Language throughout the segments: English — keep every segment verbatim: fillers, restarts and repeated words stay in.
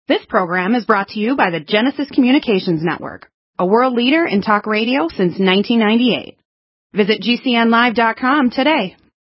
This program is brought to you by the Genesis Communications Network, a world leader in talk radio since nineteen ninety-eight. Visit G C N live dot com today.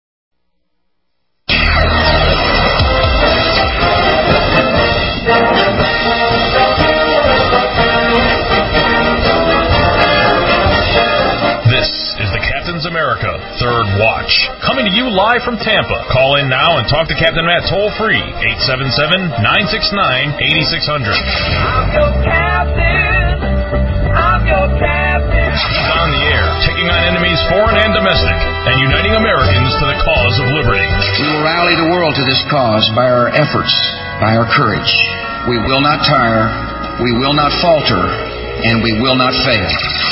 This is the Captain's America Third Watch, coming to you live from Tampa. Call in now and talk to Captain Matt toll-free, eight seven seven, nine six nine, eight six zero zero. I'm your captain. I'm your captain. He's on the air, taking on enemies foreign and domestic, and uniting Americans to the cause of liberty. We will rally the world to this cause by our efforts, by our courage. We will not tire, we will not falter, and we will not fail.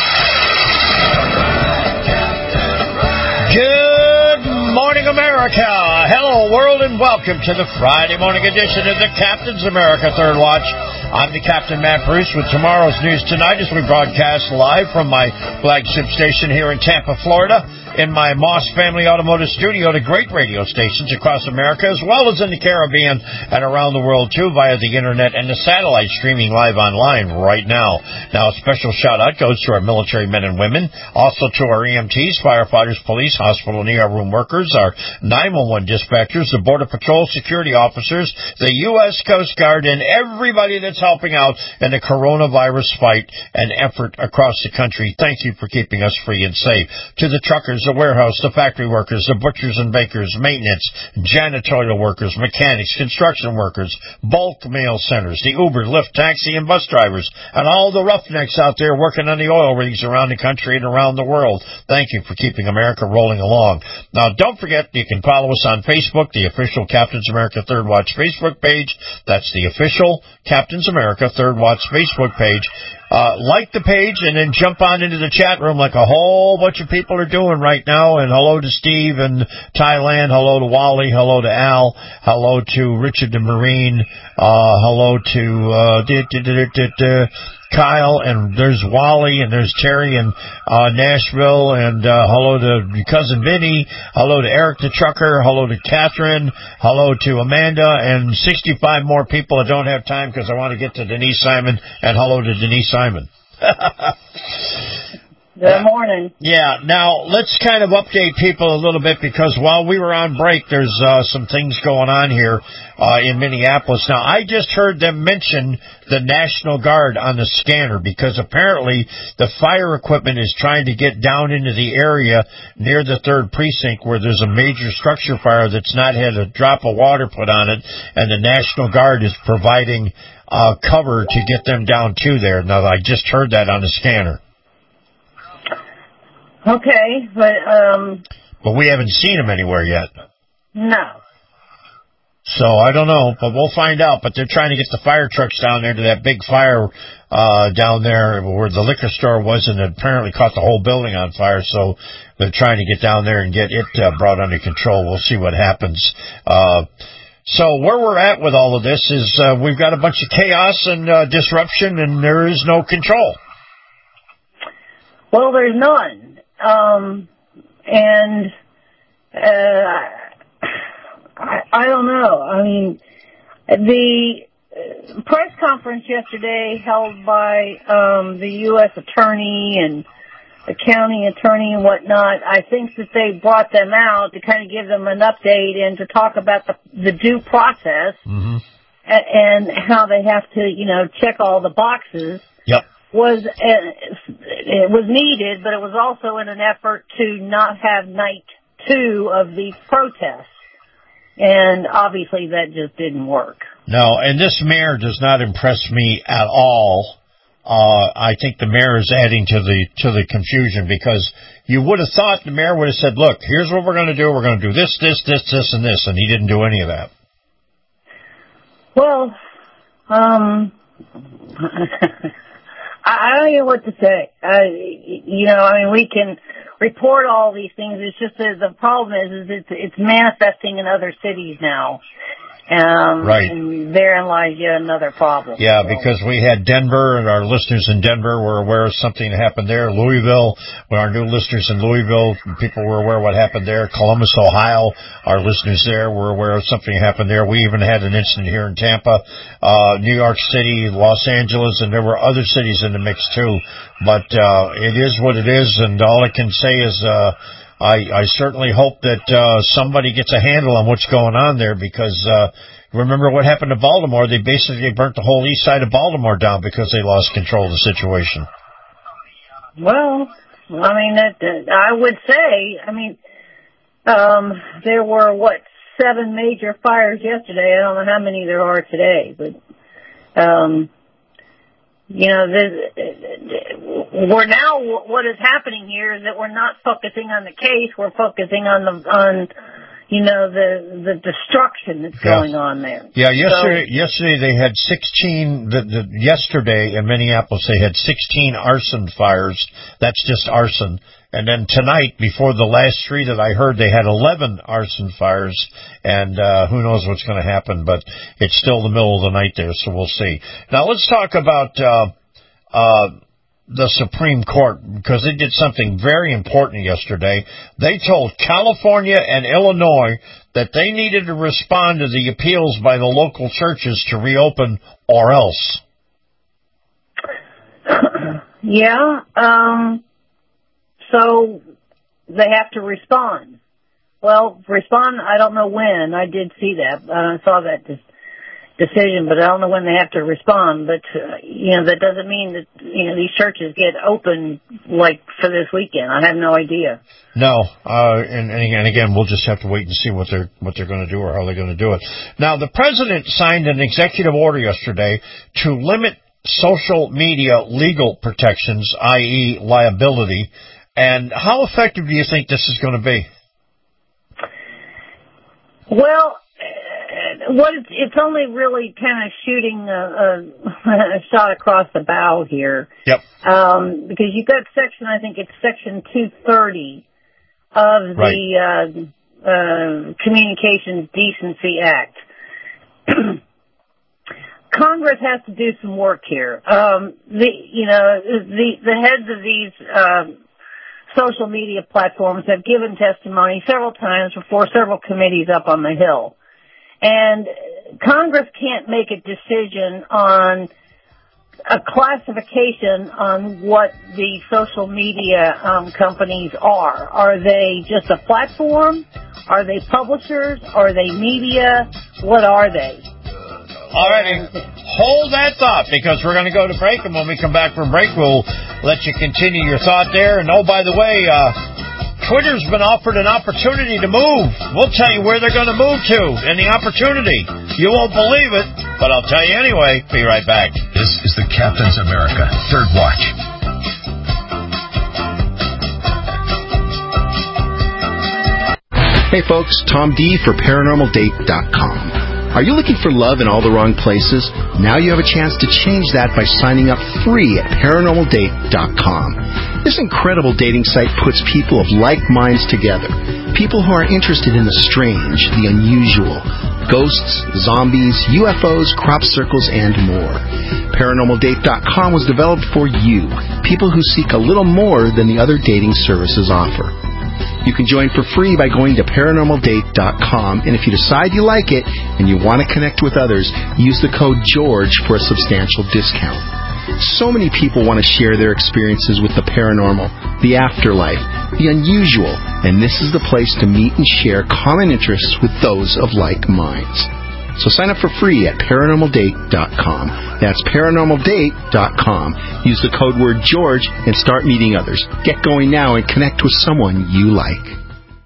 Good morning, America. Hello, world, and welcome to the Friday morning edition of the Captain's America Third Watch. I'm the Captain Matt Bruce with tomorrow's news tonight as we broadcast live from my flagship station here in Tampa, Florida, in my Moss Family Automotive Studio to great radio stations across America, as well as in the Caribbean and around the world, too, via the Internet and the satellite streaming live online right now. Now, a special shout-out goes to our military men and women, also to our E M Ts, firefighters, police, hospital and E R room workers, our nine one one dispatchers, the Border Patrol security officers, the U S Coast Guard, and everybody that's helping out in the coronavirus fight and effort across the country. Thank you for keeping us free and safe. To the truckers, the warehouse, the factory workers, the butchers and bakers, maintenance, janitorial workers, mechanics, construction workers, bulk mail centers, the Uber, Lyft, taxi, and bus drivers, and all the roughnecks out there working on the oil rigs around the country and around the world. Thank you for keeping America rolling along. Now, don't forget, you can follow us on Facebook, the official Captain's America Third Watch Facebook page. That's the official Captain's America Third Watch Facebook page. Uh, like the page and then jump on into the chat room like a whole bunch of people are doing right now. And hello to Steve and Thailand. Hello to Wally. Hello to Al. Hello to Richard and Marine. Uh, hello to uh, da, da, da, da, da, Kyle. And there's Wally and there's Terry in uh, Nashville. And uh, hello to your cousin Vinny. Hello to Eric the Trucker. Hello to Catherine. Hello to Amanda. And sixty-five more people. I don't have time because I want to get to Denise Simon. And hello to Denise Simon. Good morning. Yeah, now let's kind of update people a little bit because while we were on break, there's uh, some things going on here uh, in Minneapolis. Now, I just heard them mention the National Guard on the scanner because apparently the fire equipment is trying to get down into the area near the third precinct where there's a major structure fire that's not had a drop of water put on it, and the National Guard is providing Uh, cover to get them down to there. Now, I just heard that on the scanner. Okay, but, um... But we haven't seen them anywhere yet. No. So, I don't know, but we'll find out. But they're trying to get the fire trucks down there to that big fire uh, down there where the liquor store was, and it apparently caught the whole building on fire. So, they're trying to get down there and get it uh, brought under control. We'll see what happens. Uh So where we're at with all of this is uh, we've got a bunch of chaos and uh, disruption, and there is no control. Well, there's none. Um, and uh, I, I don't know. I mean, the press conference yesterday held by um, the U S attorney and the county attorney and whatnot, I think that they brought them out to kind of give them an update and to talk about the, the due process mm-hmm. and, and how they have to, you know, check all the boxes. Yep. Was uh, it was needed, but it was also in an effort to not have night two of the protests. And obviously that just didn't work. No, and this mayor does not impress me at all. Uh, I think the mayor is adding to the to the confusion because you would have thought the mayor would have said, look, here's what we're going to do. We're going to do this, this, this, this, and this, and he didn't do any of that. Well, um, I, I don't know what to say. Uh, you know, I mean, we can report all these things. It's just that the problem is, is it's, it's manifesting in other cities now. Um, right. And therein lies yet another problem. Yeah, so. because we had Denver, and our listeners in Denver were aware of something that happened there. Louisville, when our new listeners in Louisville, people were aware of what happened there. Columbus, Ohio, our listeners there were aware of something that happened there. We even had an incident here in Tampa, uh, New York City, Los Angeles, and there were other cities in the mix too. But uh, it is what it is, and all I can say is uh, I, I certainly hope that uh, somebody gets a handle on what's going on there, because uh, remember what happened to Baltimore. They basically burnt the whole east side of Baltimore down because they lost control of the situation. Well, I mean, that, that, I would say, I mean, um, there were, what, seven major fires yesterday. I don't know how many there are today, but, um, you know, we're now, what is happening here is that we're not focusing on the case, we're focusing on the, on, you know, the, the destruction that's yeah. going on there. Yeah, yesterday, so, yesterday they had sixteen, the, the, yesterday in Minneapolis they had sixteen arson fires. That's just arson. And then tonight, before the last three that I heard, they had eleven arson fires, and uh, who knows what's going to happen, but it's still the middle of the night there, so we'll see. Now let's talk about uh, uh, the Supreme Court, because they did something very important yesterday. They told California and Illinois that they needed to respond to the appeals by the local churches to reopen, or else. Yeah, um... So they have to respond. Well, respond, I don't know when. I did see that. I saw that de- decision, but I don't know when they have to respond. But, uh, you know, that doesn't mean that, you know, these churches get open, like, for this weekend. I have no idea. No, uh, and, and again, we'll just have to wait and see what they're, what they're going to do or how they're going to do it. Now, the president signed an executive order yesterday to limit social media legal protections, that is liability. And how effective do you think this is going to be? Well, what it's, it's only really kind of shooting a, a, a shot across the bow here. Yep. Um, because you've got section, I think it's section two thirty of the right. uh, uh, Communications Decency Act. Congress has to do some work here. Um, the you know the the heads of these uh, social media platforms have given testimony several times before several committees up on the Hill. And Congress can't make a decision on a classification on what the social media um, companies are. Are they just a platform? Are they publishers? Are they media? What are they? All righty. Hold that thought, because we're going to go to break, and when we come back from break, we'll let you continue your thought there. And oh, by the way, uh, Twitter's been offered an opportunity to move. We'll tell you where they're going to move to and the opportunity. You won't believe it, but I'll tell you anyway. Be right back. This is the Captain's America Third Watch. Hey folks, Tom D for paranormal date dot com. Are you looking for love in all the wrong places? Now you have a chance to change that by signing up free at paranormal date dot com. This incredible dating site puts people of like minds together. People who are interested in the strange, the unusual, ghosts, zombies, U F Os, crop circles, and more. paranormal date dot com was developed for you, people who seek a little more than the other dating services offer. You can join for free by going to paranormal date dot com, and if you decide you like it and you want to connect with others, use the code GEORGE for a substantial discount. So many people want to share their experiences with the paranormal, the afterlife, the unusual, and this is the place to meet and share common interests with those of like minds. So sign up for free at paranormal date dot com. That's paranormal date dot com. Use the code word George and start meeting others. Get going now and connect with someone you like.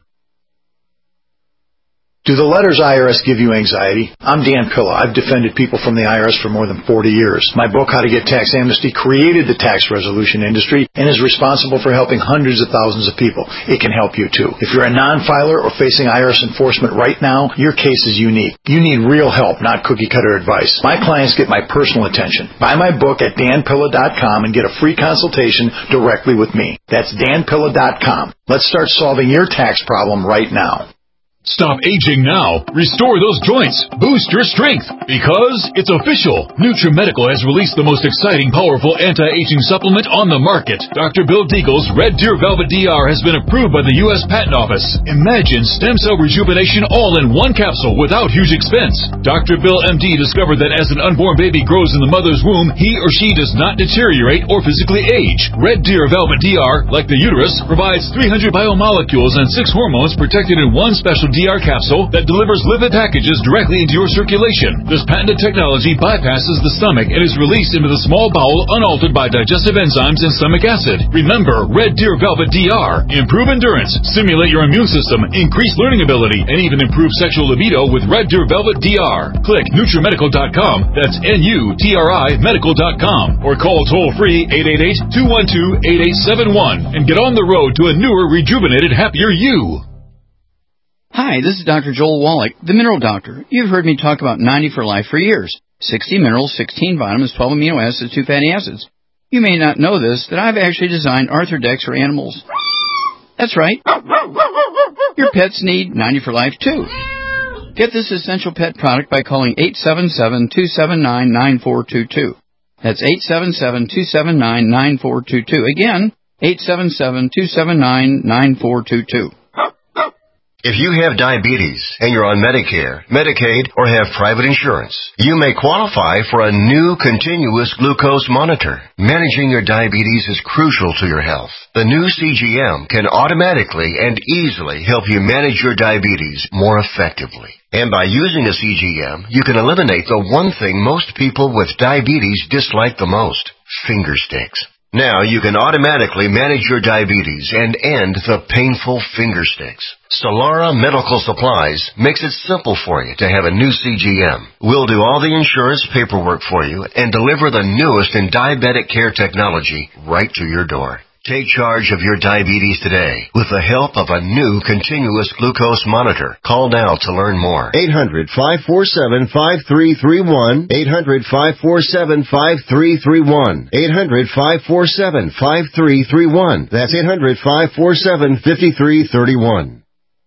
Do the letters I R S give you anxiety? I'm Dan Pilla. I've defended people from the I R S for more than forty years. My book, How to Get Tax Amnesty, created the tax resolution industry and is responsible for helping hundreds of thousands of people. It can help you, too. If you're a non-filer or facing I R S enforcement right now, your case is unique. You need real help, not cookie-cutter advice. My clients get my personal attention. Buy my book at dan pilla dot com and get a free consultation directly with me. That's dan pilla dot com. Let's start solving your tax problem right now. Stop aging now. Restore those joints. Boost your strength. Because it's official. NutriMedical has released the most exciting, powerful anti-aging supplement on the market. Doctor Bill Deagle's Red Deer Velvet D R has been approved by the U S Patent Office. Imagine stem cell rejuvenation all in one capsule without huge expense. Doctor Bill M D discovered that as an unborn baby grows in the mother's womb, he or she does not deteriorate or physically age. Red Deer Velvet D R, like the uterus, provides three hundred biomolecules and six hormones protected in one special D R capsule that delivers lipid packages directly into your circulation. This patented technology bypasses the stomach and is released into the small bowel unaltered by digestive enzymes and stomach acid. Remember, Red Deer Velvet D R. Improve endurance, stimulate your immune system, increase learning ability, and even improve sexual libido with Red Deer Velvet D R. Click NutriMedical dot com, that's N U T R I medical dot com, or call toll-free eight eight eight, two one two, eight eight seven one and get on the road to a newer, rejuvenated, happier you. Hi, this is Doctor Joel Wallach, the Mineral Doctor. You've heard me talk about ninety for Life for years. sixty minerals, sixteen vitamins, twelve amino acids, two fatty acids. You may not know this, that I've actually designed Arthrodex for animals. That's right. Your pets need ninety for Life, too. Get this essential pet product by calling eight seven seven, two seven nine, nine four two two. That's eight seven seven, two seven nine, nine four two two. Again, eight seven seven, two seven nine, nine four two two. If you have diabetes and you're on Medicare, Medicaid, or have private insurance, you may qualify for a new continuous glucose monitor. Managing your diabetes is crucial to your health. The new C G M can automatically and easily help you manage your diabetes more effectively. And by using a C G M, you can eliminate the one thing most people with diabetes dislike the most, finger sticks. Now you can automatically manage your diabetes and end the painful finger sticks. Solara Medical Supplies makes it simple for you to have a new C G M. We'll do all the insurance paperwork for you and deliver the newest in diabetic care technology right to your door. Take charge of your diabetes today with the help of a new continuous glucose monitor. Call now to learn more. eight hundred, five four seven, five three three one. eight hundred, five four seven, five three three one. eight hundred, five four seven, five three three one. That's eight hundred, five four seven, five three three one.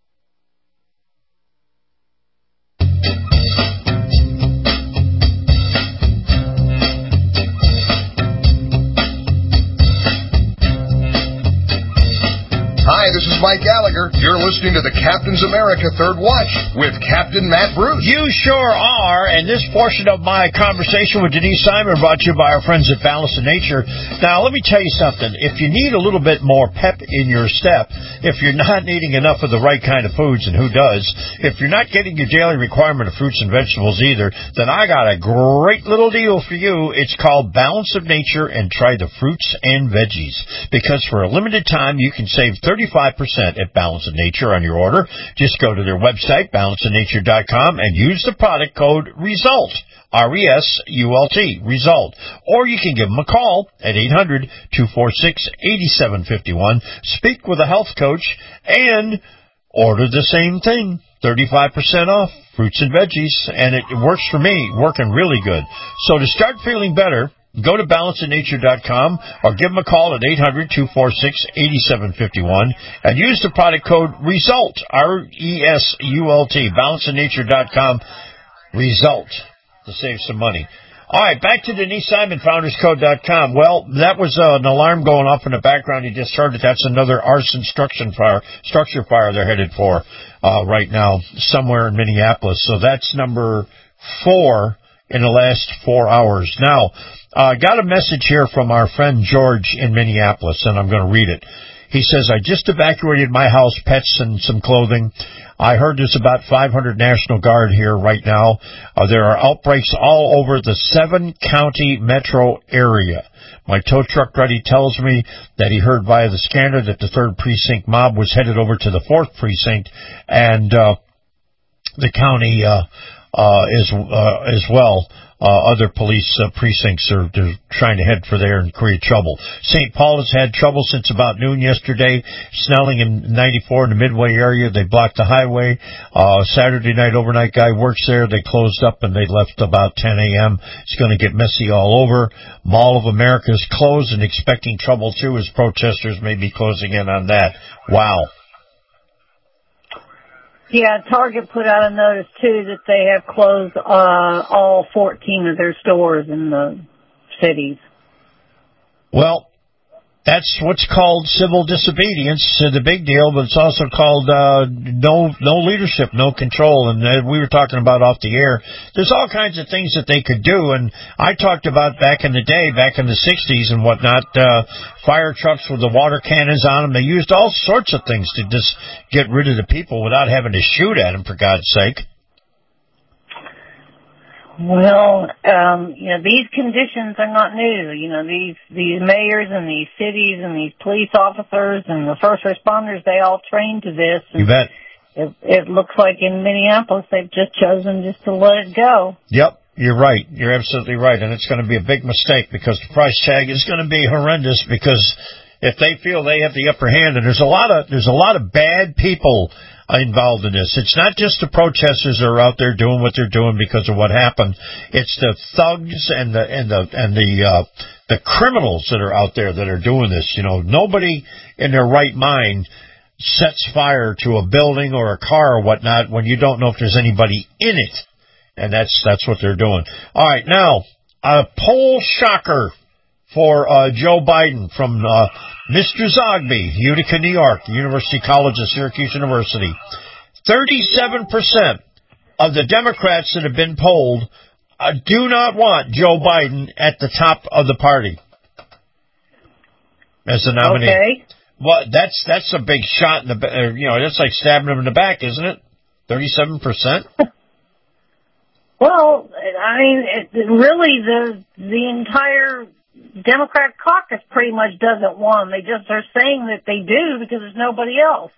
Hi, this is Mike Gallagher. You're listening to the Captain's America Third Watch with Captain Matt Bruce. You sure are, and this portion of my conversation with Denise Simon brought to you by our friends at Balance of Nature. Now, let me tell you something. If you need a little bit more pep in your step, if you're not eating enough of the right kind of foods, and who does, if you're not getting your daily requirement of fruits and vegetables either, then I got a great little deal for you. It's called Balance of Nature, and try the fruits and veggies. Because for a limited time, you can save thirty-five percent at Balance of Nature on your order. Just go to their website, balance of nature dot com, and use the product code RESULT, R E S U L T, RESULT. Or you can give them a call at eight hundred, two four six, eight seven five one, speak with a health coach, and order the same thing, thirty-five percent off, fruits and veggies, and it works for me, working really good. So to start feeling better, go to balance of nature dot com or give them a call at eight hundred, two four six, eight seven five one and use the product code RESULT, R E S U L T, balance of nature dot com, RESULT, to save some money. All right, back to Denise Simon, founders code dot com. Well, that was uh, an alarm going off in the background. You just heard it. That's another arson structure fire, structure fire they're headed for uh, right now somewhere in Minneapolis. So that's number four in the last four hours. Now, I uh, got a message here from our friend George in Minneapolis, and I'm going to read it. He says, I just evacuated my house, pets, and some clothing. I heard there's about five hundred National Guard here right now. Uh, there are outbreaks all over the seven-county metro area. My tow truck buddy tells me that he heard via the scanner that the third Precinct mob was headed over to the fourth Precinct, and uh, the county uh, uh, is, uh, as well. Uh, other police uh, precincts are they're trying to head for there and create trouble. Saint Paul has had trouble since about noon yesterday. Snelling and ninety-four in the Midway area, they blocked the highway. Uh, Saturday night overnight guy works there. They closed up and they left about ten a.m. It's going to get messy all over. Mall of America is closed and expecting trouble too, as protesters may be closing in on that. Wow. Yeah, Target put out a notice, too, that they have closed uh, all fourteen of their stores in the cities. Well, that's what's called civil disobedience, uh, the big deal, but it's also called uh, no no leadership, no control. And uh, we were talking about off the air. There's all kinds of things that they could do, and I talked about back in the day, back in the sixties and whatnot, uh, fire trucks with the water cannons on them. They used all sorts of things to just get rid of the people without having to shoot at them, for God's sake. Well, um, you know, these conditions are not new. You know, these, these mayors and these cities and these police officers and the first responders, they all trained to this. You bet. It, it looks like in Minneapolis they've just chosen just to let it go. Yep, you're right. You're absolutely right. And it's going to be a big mistake because the price tag is going to be horrendous because if they feel they have the upper hand, and there's a lot of, there's a lot of bad people involved in this. It's not just the protesters that are out there doing what they're doing because of what happened. It's the thugs and the and the and the uh, the criminals that are out there that are doing this. You know, nobody in their right mind sets fire to a building or a car or whatnot when you don't know if there's anybody in it, and that's that's what they're doing. All right, now a poll shocker for uh, Joe Biden from uh, Mister Zogby, Utica, New York, University College of Syracuse University. thirty-seven percent of the Democrats that have been polled uh, do not want Joe Biden at the top of the party as the nominee. Okay. Well, that's that's a big shot in the back. You know, that's like stabbing him in the back, isn't it? thirty-seven percent. Well, I mean, it, really, the the entire Democrat caucus pretty much doesn't want them. They just are saying that they do because there's nobody else.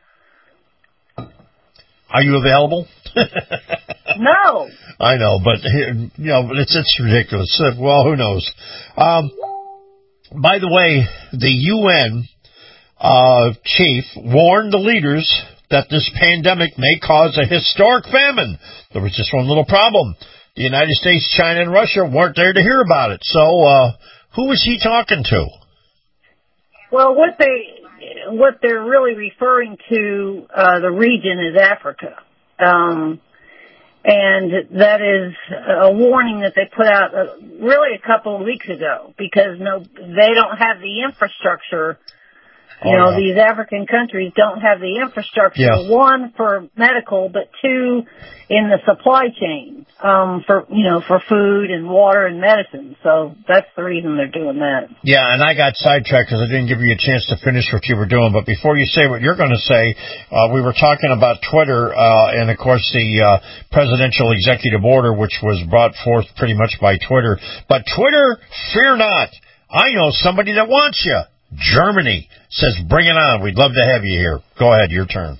Are you available? No. I know, but you know, it's it's ridiculous. Well, who knows? Um, by the way, the U N uh, chief warned the leaders that this pandemic may cause a historic famine. There was just one little problem. The United States, China, and Russia weren't there to hear about it. So, uh, who was he talking to? Well, what they what they're really referring to uh, the region is Africa, um, and that is a warning that they put out uh, really a couple of weeks ago because no, they don't have the infrastructure. You oh, know, no. These African countries don't have the infrastructure, yeah. One, for medical, but two, in the supply chain, um, for, you know, for food and water and medicine. So that's the reason they're doing that. Yeah, and I got sidetracked because I didn't give you a chance to finish what you were doing. But before you say what you're going to say, uh, we were talking about Twitter, uh, and of course the, uh, presidential executive order, which was brought forth pretty much by Twitter. But Twitter, fear not. I know somebody that wants you. Germany says, bring it on. We'd love to have you here. Go ahead, your turn.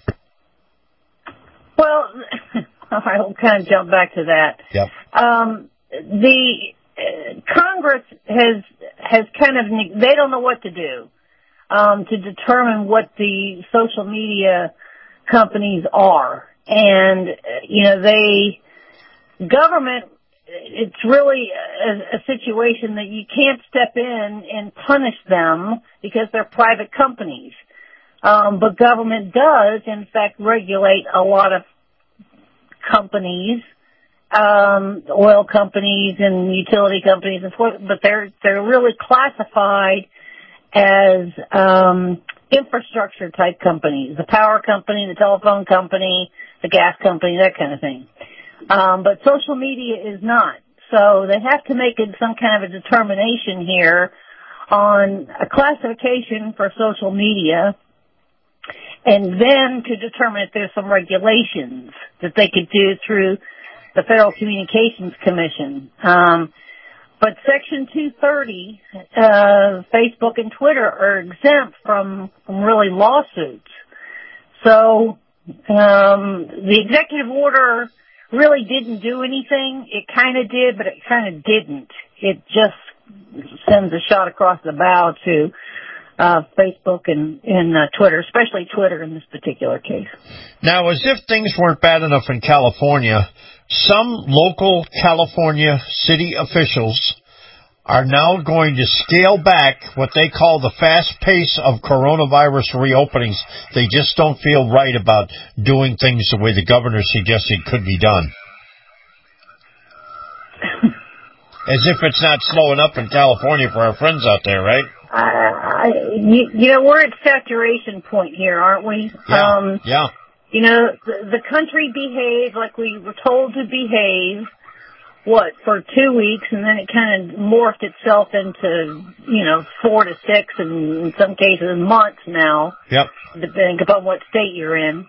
Well, I'll kind of jump back to that. Yep. Um, the uh, Congress has has kind of, they don't know what to do um, to determine what the social media companies are. And, uh, you know, they, government, it's really a, a situation that you can't step in and punish them because they're private companies. Um, but government does, in fact, regulate a lot of companies, um, oil companies and utility companies, and so, but they're they're really classified as um, infrastructure type companies: the power company, the telephone company, the gas company, that kind of thing. Um, but social media is not. So they have to make it some kind of a determination here on a classification for social media, and then to determine if there's some regulations that they could do through the Federal Communications Commission. Um, but Section two thirty, uh, Facebook and Twitter are exempt from, from really lawsuits. So um, the executive order really didn't do anything. It kind of did, but it kind of didn't. It just sends a shot across the bow to uh, Facebook and, and uh, Twitter, especially Twitter in this particular case. Now, as if things weren't bad enough in California, some local California city officials are now going to scale back what they call the fast pace of coronavirus reopenings. They just don't feel right about doing things the way the governor suggested could be done. As if it's not slowing up in California for our friends out there, right? Uh, I, you, you know, we're at saturation point here, aren't we? Yeah, um, yeah. You know, the, the country behaved like we were told to behave, what, for two weeks, and then it kind of morphed itself into, you know, four to six, and in some cases months now. Yep. Depending upon what state you're in.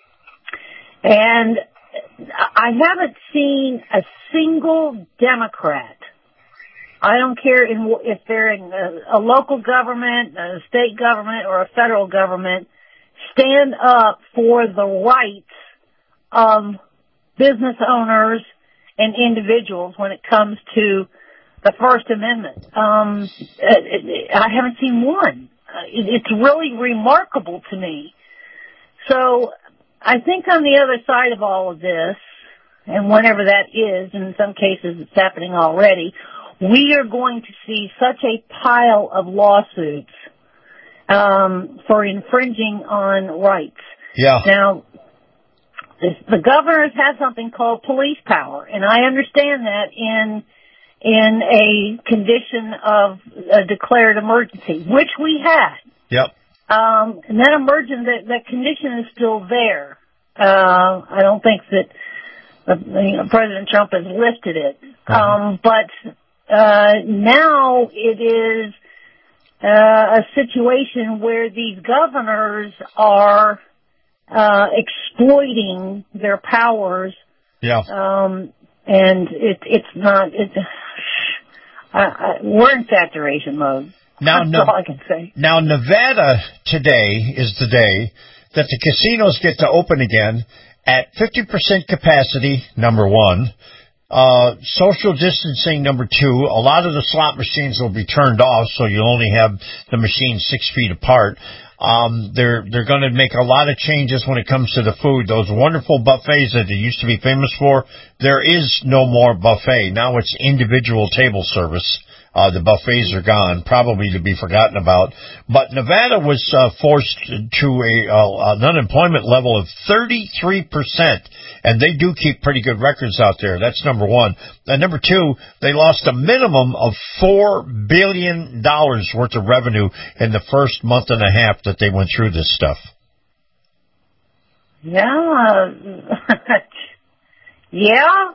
And I haven't seen a single Democrat, I don't care in, if they're in a, a local government, a state government, or a federal government, stand up for the rights of business owners and individuals when it comes to the First Amendment. Um, I haven't seen one. It's really remarkable to me. So I think on the other side of all of this, and whenever that is, in some cases it's happening already, we are going to see such a pile of lawsuits um, for infringing on rights. Yeah. Now, the governors have something called police power, and I understand that in in a condition of a declared emergency, which we had. Yep. Um, and that emergent, that, that condition is still there. Uh, I don't think that uh, you know, President Trump has lifted it. Mm-hmm. Um, but uh, now it is uh, a situation where these governors are uh, exploiting their powers. Yeah. Um, and it, it's not, it, I, I, we're in saturation mode. Now, That's no, all I can say. Now, Nevada today is the day that the casinos get to open again at fifty percent capacity, number one. Uh, social distancing, number two. A lot of the slot machines will be turned off, so you'll only have the machines six feet apart. Um, they're, they're going to make a lot of changes when it comes to the food. Those wonderful buffets that they used to be famous for, there is no more buffet. Now it's individual table service. Uh, the buffets are gone, probably to be forgotten about. But Nevada was uh, forced to a, uh, an unemployment level of thirty-three percent, and they do keep pretty good records out there. That's number one. And number two, they lost a minimum of four billion dollars worth of revenue in the first month and a half that they went through this stuff. Yeah. yeah.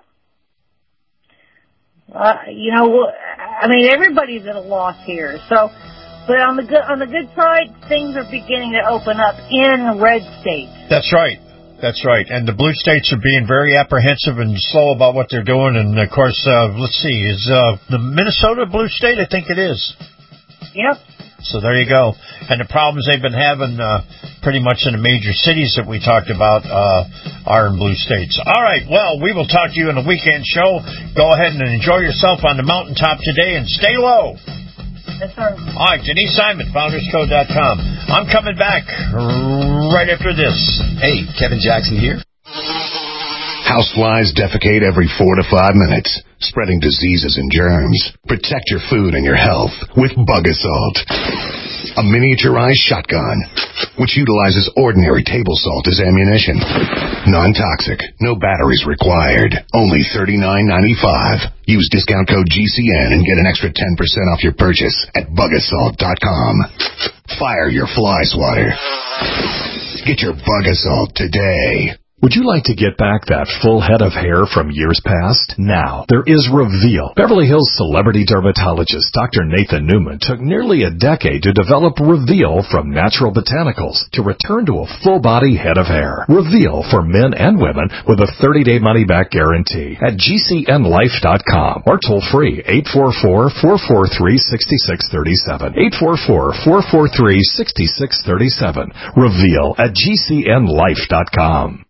Uh, you know, I mean, everybody's at a loss here. So, but on the good on the good side, things are beginning to open up in red states. That's right. That's right. And the blue states are being very apprehensive and slow about what they're doing. And of course, uh, let's see, is uh, the Minnesota blue state? I think it is. Yep. So there you go. And the problems they've been having uh, pretty much in the major cities that we talked about uh, are in blue states. All right. Well, we will talk to you in the weekend show. Go ahead and enjoy yourself on the mountaintop today and stay low. Yes, sir. All right. Denise Simon, founders code dot com. I'm coming back right after this. Hey, Kevin Jackson here. Houseflies defecate every four to five minutes, spreading diseases and germs. Protect your food and your health with Bug Assault, a miniaturized shotgun which utilizes ordinary table salt as ammunition. Non-toxic, no batteries required. Only thirty-nine ninety-five. Use discount code G C N and get an extra ten percent off your purchase at bug assault dot com. Fire your fly swatter. Get your Bug Assault today. Would you like to get back that full head of hair from years past? Now, there is Reveal. Beverly Hills celebrity dermatologist Doctor Nathan Newman took nearly a decade to develop Reveal from natural botanicals to return to a full-body head of hair. Reveal for men and women with a thirty-day money-back guarantee at G C N life dot com or toll-free eight four four, four four three, six six three seven. eight four four, four four three, six six three seven. Reveal at G C N life dot com.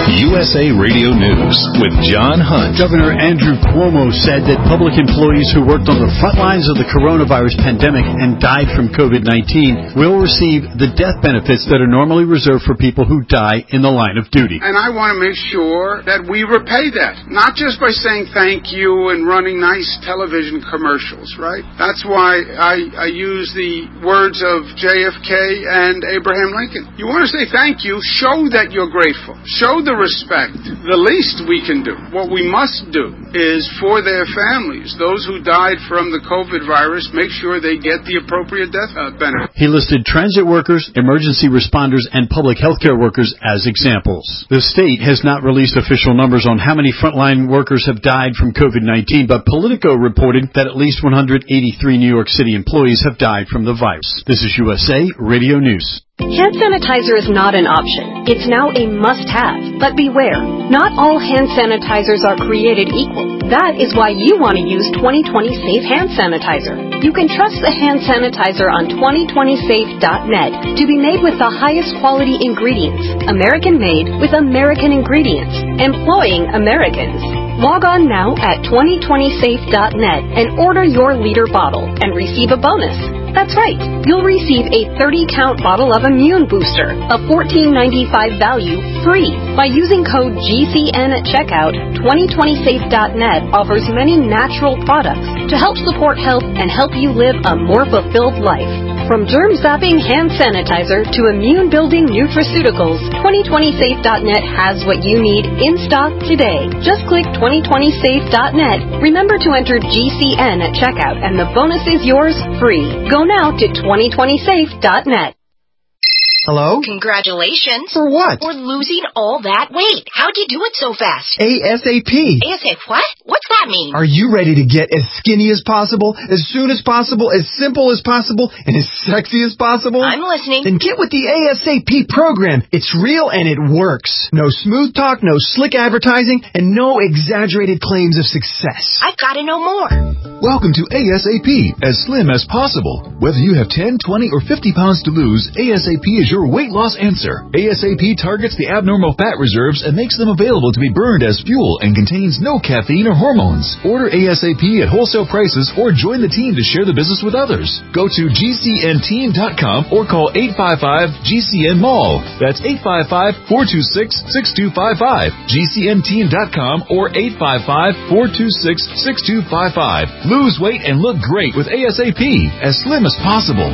U S A Radio News with John Hunt. Governor Andrew Cuomo said that public employees who worked on the front lines of the coronavirus pandemic and died from COVID nineteen will receive the death benefits that are normally reserved for people who die in the line of duty. And I want to make sure that we repay that, not just by saying thank you and running nice television commercials, right? That's why I, I use the words of J F K and Abraham Lincoln. You want to say thank you, show that you're grateful. Show the respect. The least we can do, what we must do, is for their families, those who died from the COVID virus, make sure they get the appropriate death benefit. He listed transit workers, emergency responders, and public health care workers as examples. The state has not released official numbers on how many frontline workers have died from COVID nineteen, but Politico reported that at least one hundred eighty-three New York City employees have died from the virus. This is U S A Radio News. Hand sanitizer is not an option. It's now a must-have. But beware, not all hand sanitizers are created equal. That is why you want to use twenty twenty Safe Hand Sanitizer. You can trust the hand sanitizer on twenty twenty safe dot net to be made with the highest quality ingredients, American-made with American ingredients, employing Americans. Log on now at twenty twenty safe dot net and order your liter bottle and receive a bonus. That's right. You'll receive a thirty count bottle of Immune Booster, a fourteen ninety-five value, free. By using code G C N at checkout, twenty twenty safe dot net offers many natural products to help support health and help you live a more fulfilled life. From germ-zapping hand sanitizer to immune-building nutraceuticals, twenty twenty safe dot net has what you need in stock today. Just click twenty twenty safe dot net. Remember to enter G C N at checkout and the bonus is yours free. Go now to twenty twenty safe dot net. Hello? Congratulations. For what? For losing all that weight. How'd you do it so fast? ASAP. ASAP what? What's that mean? Are you ready to get as skinny as possible, as soon as possible, as simple as possible, and as sexy as possible? I'm listening. Then get with the ASAP program. It's real and it works. No smooth talk, no slick advertising, and no exaggerated claims of success. I've got to know more. Welcome to ASAP, as slim as possible. Whether you have ten, twenty, or fifty pounds to lose, ASAP is your weight loss answer. ASAP targets the abnormal fat reserves and makes them available to be burned as fuel and contains no caffeine or hormones. Order ASAP at wholesale prices or join the team to share the business with others. Go to G C N team dot com or call eight five five G C N mall. That's eight five five, four two six, six two five five. G C N team dot com or eight five five, four two six, six two five five. Lose weight and look great with ASAP, as slim as possible.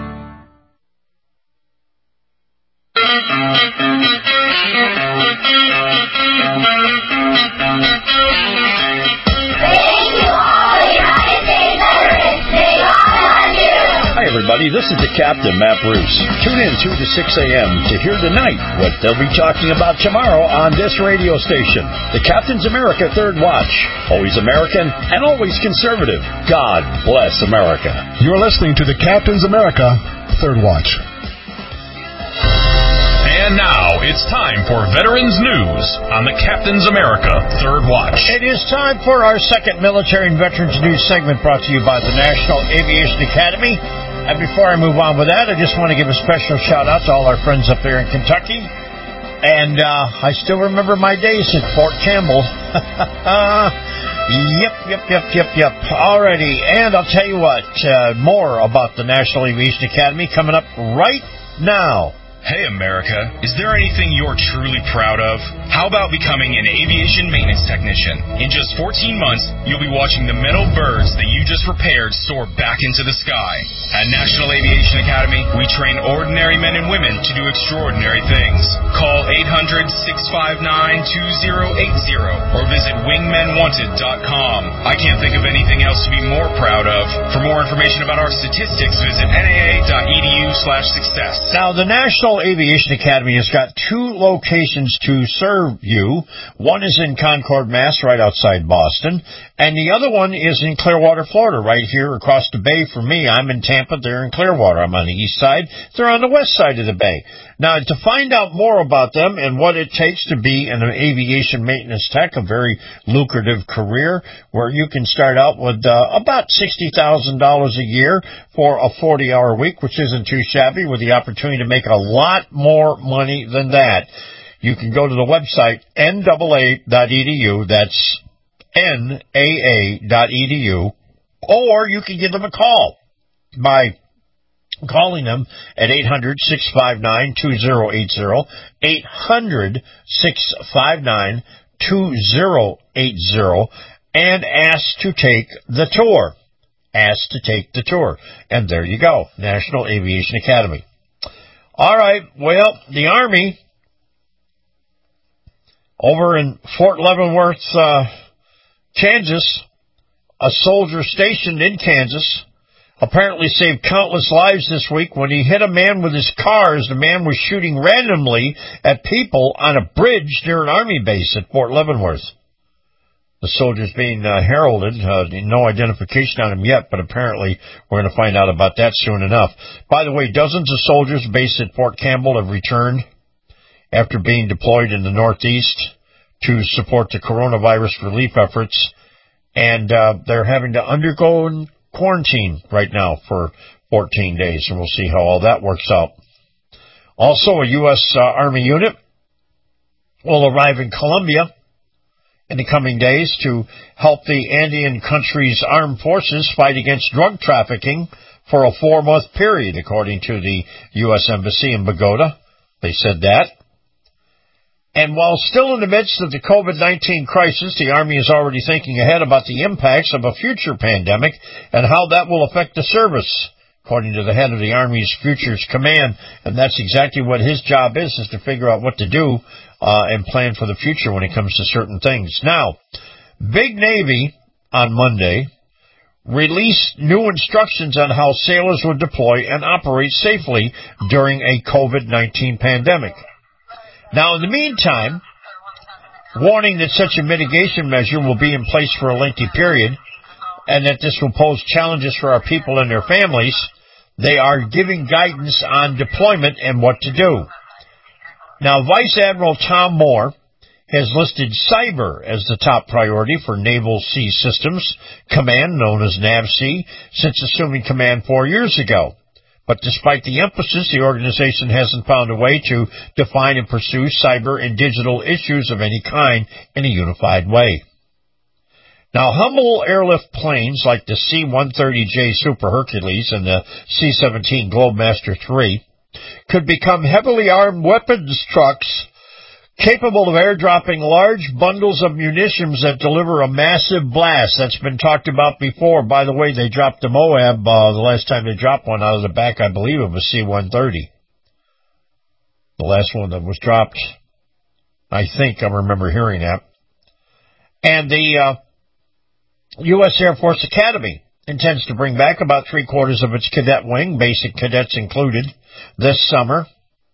Hi, everybody. This is the Captain, Matt Bruce. Tune in two to six a.m. to hear tonight what they'll be talking about tomorrow on this radio station. The Captain's America Third Watch. Always American and always conservative. God bless America. You're listening to the Captain's America Third Watch. And now it's time for Veterans News on the Captain's America Third Watch. It is time for our second Military and Veterans News segment, brought to you by the National Aviation Academy. And before I move on with that, I just want to give a special shout-out to all our friends up there in Kentucky. And uh, I still remember my days at Fort Campbell. Yep, yep, yep, yep, yep. Alrighty, and I'll tell you what, uh, more about the National Aviation Academy coming up right now. Hey, America, is there anything you're truly proud of? How about becoming an aviation maintenance technician? In just fourteen months, you'll be watching the metal birds that you just repaired soar back into the sky. At National Aviation Academy, we train ordinary men and women to do extraordinary things. Call eight hundred, six five nine, two zero eight zero or visit wingmen wanted dot com. I can't think of anything else to be more proud of. For more information about our statistics, visit N A A dot E D U slash success. Now, the National Aviation Academy has got two locations to serve you. One is in Concord, Mass, right outside Boston, and the other one is in Clearwater, Florida, right here across the bay from me. I'm in Tampa, they're in Clearwater. I'm on the east side, they're on the west side of the bay. Now, to find out more about them and what it takes to be an aviation maintenance tech, a very lucrative career where you can start out with uh, about sixty thousand dollars a year for a forty-hour week, which isn't too shabby, with the opportunity to make a lot more money than that. you can go to the website N A A dot E D U. That's N A A dot E D U. Or you can give them a call by calling them at eight hundred, six five nine, two zero eight zero, eight hundred, six five nine, two zero eight zero, and ask to take the tour. Ask to take the tour. And there you go, National Aviation Academy. All right, well, the Army over in Fort Leavenworth, uh, Kansas, a soldier stationed in Kansas, apparently saved countless lives this week when he hit a man with his car as the man was shooting randomly at people on a bridge near an Army base at Fort Leavenworth. The soldier's being uh, heralded. Uh, no identification on him yet, but apparently we're going to find out about that soon enough. By the way, dozens of soldiers based at Fort Campbell have returned after being deployed in the Northeast to support the coronavirus relief efforts, and uh, they're having to undergo quarantine right now for fourteen days, and we'll see how all that works out. Also, a U S Uh, Army unit will arrive in Colombia in the coming days to help the Andean country's armed forces fight against drug trafficking for a four-month period, according to the U S Embassy in Bogota. They said that. And while still in the midst of the COVID nineteen crisis, the Army is already thinking ahead about the impacts of a future pandemic and how that will affect the service, according to the head of the Army's Futures Command. And that's exactly what his job is, is to figure out what to do uh, and plan for the future when it comes to certain things. Now, Big Navy on Monday released new instructions on how sailors would deploy and operate safely during a COVID nineteen pandemic. Now, in the meantime, warning that such a mitigation measure will be in place for a lengthy period and that this will pose challenges for our people and their families, they are giving guidance on deployment and what to do. Now, Vice Admiral Tom Moore has listed cyber as the top priority for Naval Sea Systems Command, known as NAVSEA, since assuming command four years ago. But despite the emphasis, the organization hasn't found a way to define and pursue cyber and digital issues of any kind in a unified way. Now, humble airlift planes like the C one thirty J Super Hercules and the C seventeen Globemaster three could become heavily armed weapons trucks capable of airdropping large bundles of munitions that deliver a massive blast. That's been talked about before. By the way, they dropped the Moab uh, the last time they dropped one out of the back, I believe, of a C one thirty. The last one that was dropped, I think I remember hearing that. And the uh, U S Air Force Academy intends to bring back about three-quarters of its cadet wing, basic cadets included, this summer.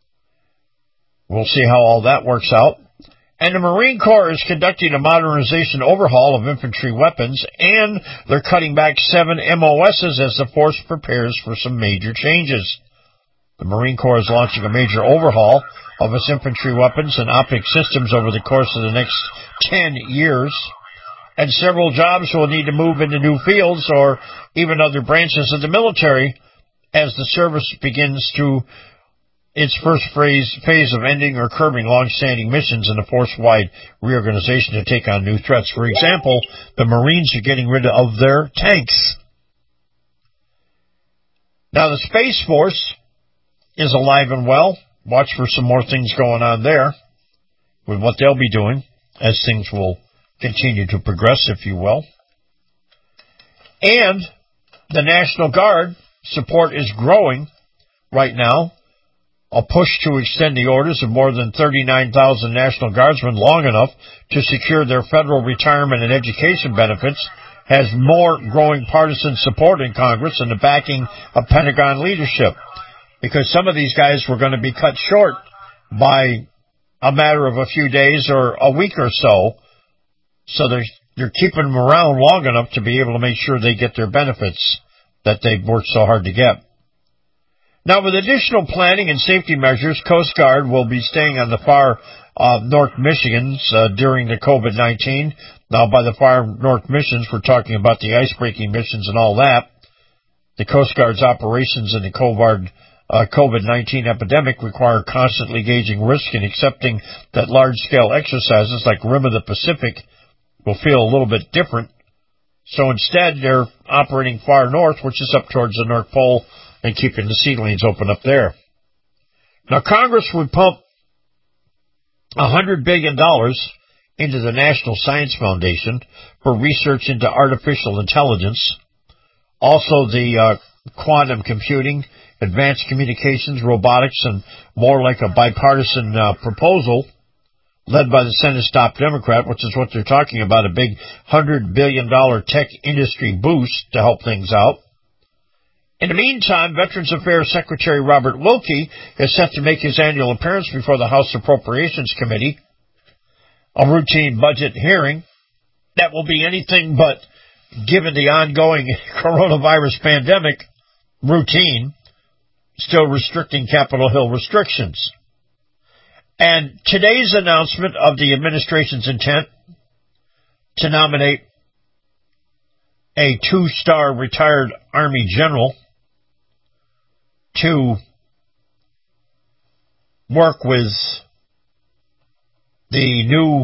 We'll see how all that works out. And the Marine Corps is conducting a modernization overhaul of infantry weapons, and they're cutting back seven M O Ss as the force prepares for some major changes. The Marine Corps is launching a major overhaul of its infantry weapons and optics systems over the course of the next ten years. And several jobs will need to move into new fields or even other branches of the military as the service begins to its first phase, phase of ending or curbing long-standing missions in a force-wide reorganization to take on new threats. For example, the Marines are getting rid of their tanks. Now, the Space Force is alive and well. Watch for some more things going on there with what they'll be doing as things will continue to progress, if you will. And the National Guard support is growing right now. A push to extend the orders of more than thirty-nine thousand National Guardsmen long enough to secure their federal retirement and education benefits has more growing partisan support in Congress and the backing of Pentagon leadership, because some of these guys were going to be cut short by a matter of a few days or a week or so, so they're, they're keeping them around long enough to be able to make sure they get their benefits that they've worked so hard to get. Now, with additional planning and safety measures, Coast Guard will be staying on the far uh, North Michigans uh, during the COVID nineteen. Now, by the far North missions, we're talking about the ice-breaking missions and all that. The Coast Guard's operations in the Covard uh, COVID nineteen epidemic require constantly gauging risk and accepting that large-scale exercises like Rim of the Pacific will feel a little bit different. So instead, they're operating far north, which is up towards the North Pole, and keeping the sea lanes open up there. Now, Congress would pump one hundred billion dollars into the National Science Foundation for research into artificial intelligence. Also, the uh, quantum computing, advanced communications, robotics, and more like a bipartisan uh, proposal led by the Senate Stop Democrat, which is what they're talking about, a big one hundred billion dollars tech industry boost to help things out. In the meantime, Veterans Affairs Secretary Robert Wilkie is set to make his annual appearance before the House Appropriations Committee, a routine budget hearing that will be anything but, given the ongoing coronavirus pandemic, routine, still restricting Capitol Hill restrictions. And today's announcement of the administration's intent to nominate a two-star retired Army general to work with the new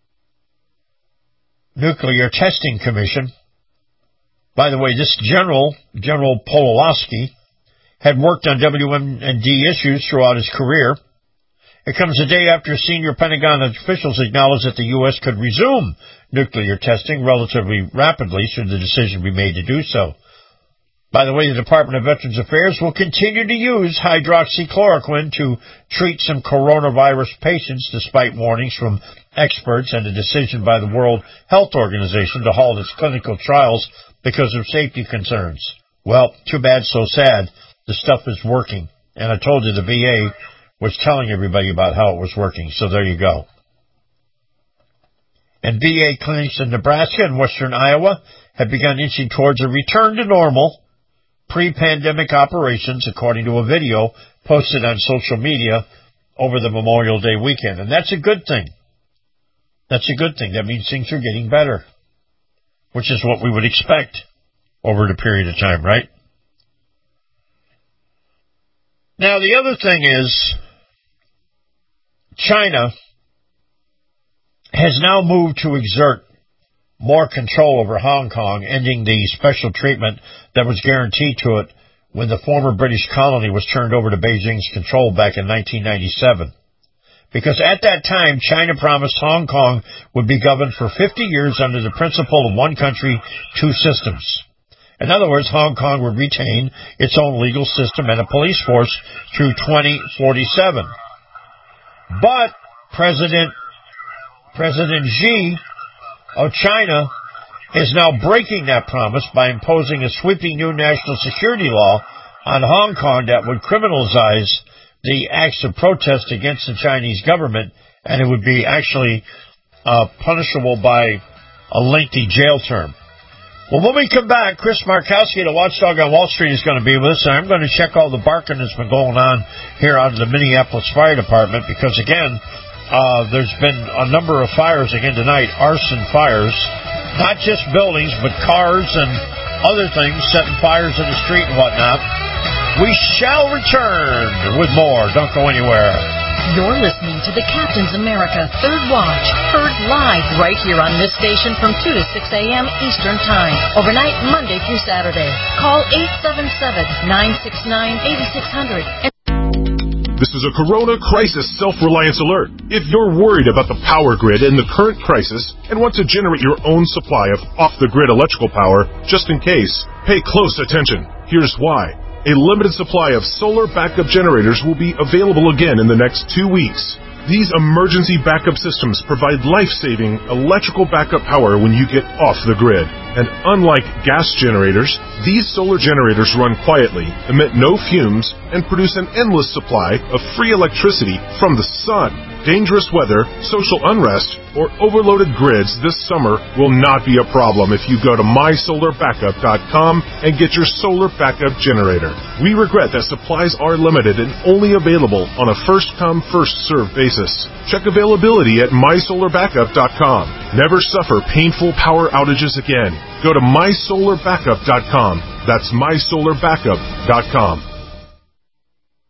Nuclear Testing Commission. By the way, this general, General Pawlowski, had worked on W M D issues throughout his career. It comes a day after senior Pentagon officials acknowledged that the U S could resume nuclear testing relatively rapidly should the decision be made to do so. By the way, the Department of Veterans Affairs will continue to use hydroxychloroquine to treat some coronavirus patients despite warnings from experts and a decision by the World Health Organization to halt its clinical trials because of safety concerns. Well, too bad, so sad. The stuff is working. And I told you the V A was telling everybody about how it was working, so there you go. And V A clinics in Nebraska and western Iowa have begun inching towards a return to normal pre-pandemic operations, according to a video posted on social media over the Memorial Day weekend. And that's a good thing. That's a good thing. That means things are getting better, which is what we would expect over the period of time, right? Now, the other thing is China has now moved to exert more control over Hong Kong, ending the special treatment that was guaranteed to it when the former British colony was turned over to Beijing's control back in nineteen ninety-seven. Because at that time, China promised Hong Kong would be governed for fifty years under the principle of one country, two systems. In other words, Hong Kong would retain its own legal system and a police force through twenty forty-seven. But President President Xi of China is now breaking that promise by imposing a sweeping new national security law on Hong Kong that would criminalize the acts of protest against the Chinese government, and it would be actually uh, punishable by a lengthy jail term. Well, when we come back, Chris Markowski, the watchdog on Wall Street, is going to be with us, and I'm going to check all the barking that's been going on here out of the Minneapolis Fire Department, because, again, uh, there's been a number of fires again tonight, arson fires, not just buildings, but cars and other things, setting fires in the street and whatnot. We shall return with more. Don't go anywhere. You're listening to the Captain's America Third Watch, heard live right here on this station from two to six a.m. Eastern Time, overnight Monday through Saturday. Call eight seven seven, nine six nine, eight six zero zero. This is a Corona Crisis Self-Reliance Alert. If you're worried about the power grid in the current crisis and want to generate your own supply of off-the-grid electrical power, just in case, pay close attention. Here's why. A limited supply of solar backup generators will be available again in the next two weeks. These emergency backup systems provide life-saving electrical backup power when you get off the grid. And unlike gas generators, these solar generators run quietly, emit no fumes, and produce an endless supply of free electricity from the sun. Dangerous weather, social unrest, or overloaded grids this summer will not be a problem if you go to my solar backup dot com and get your solar backup generator. We regret that supplies are limited and only available on a first-come, first-served basis. Check availability at my solar backup dot com. Never suffer painful power outages again. Go to my solar backup dot com. That's my solar backup dot com.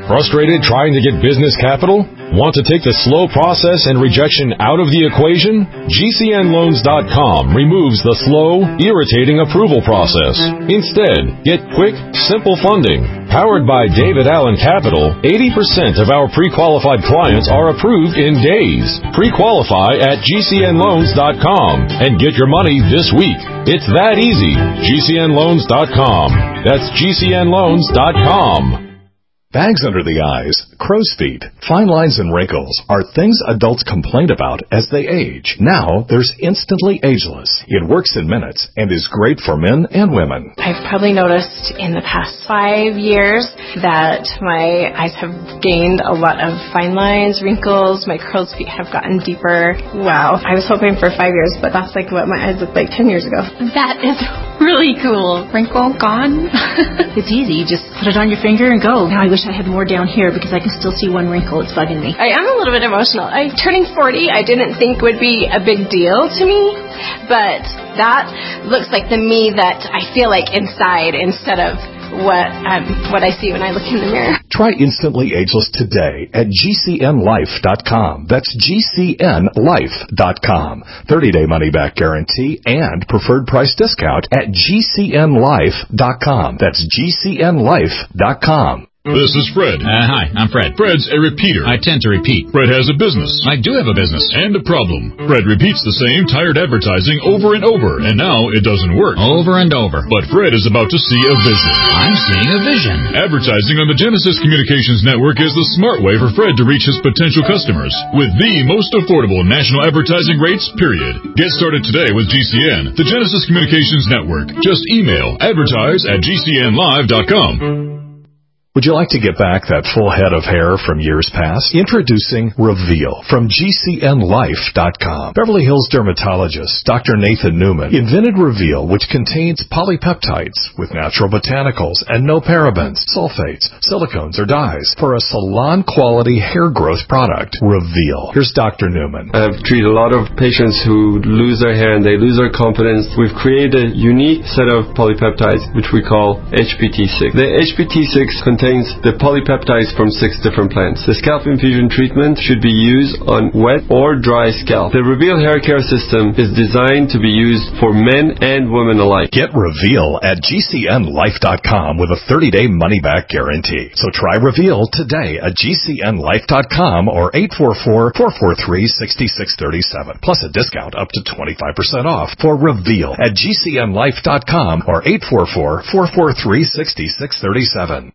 Frustrated trying to get business capital? Want to take the slow process and rejection out of the equation? G C N loans dot com removes the slow, irritating approval process. Instead, get quick, simple funding. Powered by David Allen Capital, eighty percent of our pre-qualified clients are approved in days. Pre-qualify at G C N loans dot com and get your money this week. It's that easy. G C N loans dot com. That's G C N loans dot com. Bags under the eyes, crow's feet, fine lines and wrinkles are things adults complain about as they age. Now, there's Instantly Ageless. It works in minutes and is great for men and women. I've probably noticed in the past five years that my eyes have gained a lot of fine lines, wrinkles, my crow's feet have gotten deeper. Wow. I was hoping for five years, but that's like what my eyes looked like ten years ago. That is really cool. Wrinkle gone. It's easy. You just put it on your finger and go. Now I wish I had more down here because I can still see one wrinkle. It's bugging me. I am a little bit emotional. I turning forty, I didn't think would be a big deal to me, but that looks like the me that I feel like inside instead of what um, what I see when I look in the mirror. Try Instantly Ageless today at G C N life dot com. That's G C N life dot com. thirty-day money-back guarantee and preferred price discount at G C N life dot com. That's G C N life dot com. This is Fred. Uh, hi, I'm Fred. Fred's a repeater. I tend to repeat. Fred has a business. I do have a business. And a problem. Fred repeats the same tired advertising over and over, and now it doesn't work. Over and over. But Fred is about to see a vision. I'm seeing a vision. Advertising on the Genesis Communications Network is the smart way for Fred to reach his potential customers with the most affordable national advertising rates, period. Get started today with G C N, the Genesis Communications Network. Just email advertise at G C N live dot com. Would you like to get back that full head of hair from years past? Introducing Reveal from G C N life dot com. Beverly Hills dermatologist Doctor Nathan Newman invented Reveal, which contains polypeptides with natural botanicals and no parabens, sulfates, silicones, or dyes for a salon-quality hair growth product. Reveal. Here's Doctor Newman. I've treated a lot of patients who lose their hair and they lose their confidence. We've created a unique set of polypeptides, which we call H P T six. The H P T six contains the polypeptides from six different plants. The scalp infusion treatment should be used on wet or dry scalp. The Reveal hair care system is designed to be used for men and women alike. Get Reveal at G C N life dot com with a thirty-day money-back guarantee. So try Reveal today at G C N life dot com or eight four four, four four three, six six three seven. Plus a discount up to twenty-five percent off for Reveal at G C N life dot com or eight four four, four four three, six six three seven.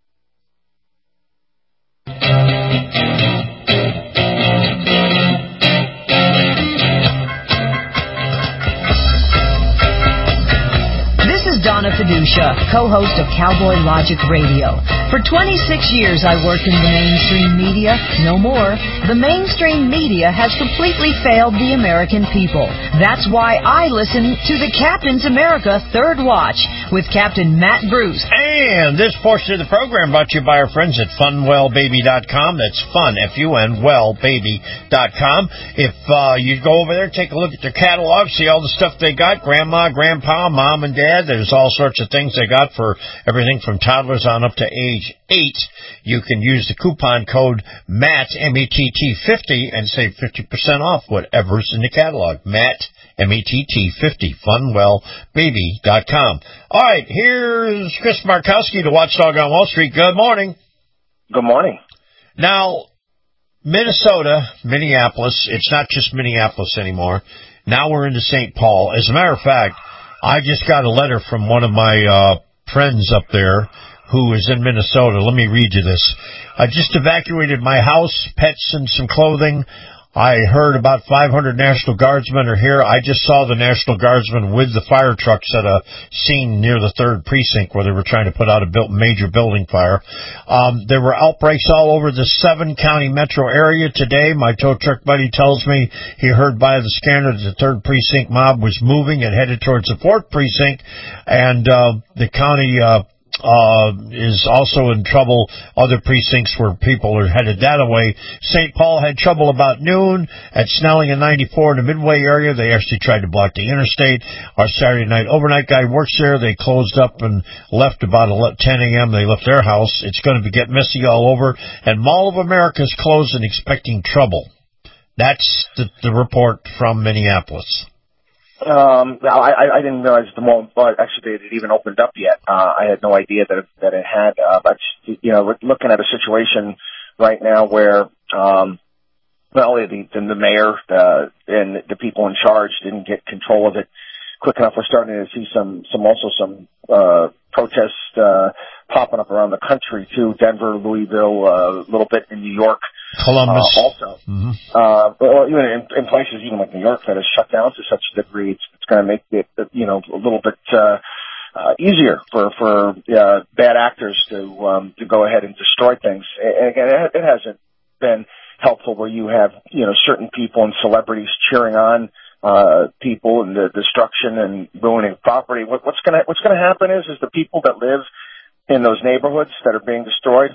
Donna Fiducia, co-host of Cowboy Logic Radio. For twenty-six years, I worked in the mainstream media. No more. The mainstream media has completely failed the American people. That's why I listen to the Captain's America Third Watch with Captain Matt Bruce. And this portion of the program brought to you by our friends at fun well baby dot com. That's fun, F U N, well baby dot com. If uh, you go over there, take a look at their catalog, see all the stuff they got, grandma, grandpa, mom, and dad. There's all sorts of things they got for everything from toddlers on up to age eight. You can use the coupon code MATT, M E T T fifty, and save fifty percent off whatever's in the catalog. MATT, M E T T fifty, fun well baby dot com. All right, here's Chris Markowski, the Watchdog on Wall Street. Good morning. Good morning. Now, Minnesota, Minneapolis, it's not just Minneapolis anymore. Now we're into Saint Paul. As a matter of fact, I just got a letter from one of my uh, friends up there who is in Minnesota. Let me read you this. I just evacuated my house, pets, and some clothing. I heard about five hundred National Guardsmen are here. I just saw the National Guardsmen with the fire trucks at a scene near the third precinct where they were trying to put out a built, major building fire. Um, there were outbreaks all over the seven-county metro area today. My tow truck buddy tells me he heard by the scanner that the third precinct mob was moving and headed towards the fourth precinct, and uh, the county... Uh, Uh, is also in trouble. Other precincts where people are headed that way. Saint Paul had trouble about noon at Snelling and ninety-four in the Midway area. They actually tried to block the interstate. Our Saturday night overnight guy works there. They closed up and left about ten a.m. They left their house. It's going to be get messy all over. And Mall of America is closed and expecting trouble. That's the, the report from Minneapolis. Um, I, I didn't realize the mall, but actually it had even opened up yet. Uh, I had no idea that it, that it had, uh, but, you know, we're looking at a situation right now where, um, not only the, the, the mayor, uh, and the people in charge didn't get control of it quick enough. We're starting to see some, some, also some, uh, protests, uh, popping up around the country too. Denver, Louisville, uh, a little bit in New York. Columbus. Uh, also. Mm-hmm. Uh, or even in, in places even like New York that is shut down to such a degree, it's, it's going to make it, you know, a little bit, uh, uh, easier for, for, uh, bad actors to, um, to go ahead and destroy things. And again, it, it hasn't been helpful where you have, you know, certain people and celebrities cheering on, uh, people and the destruction and ruining property. What, what's going to, what's going to happen is, is the people that live in those neighborhoods that are being destroyed,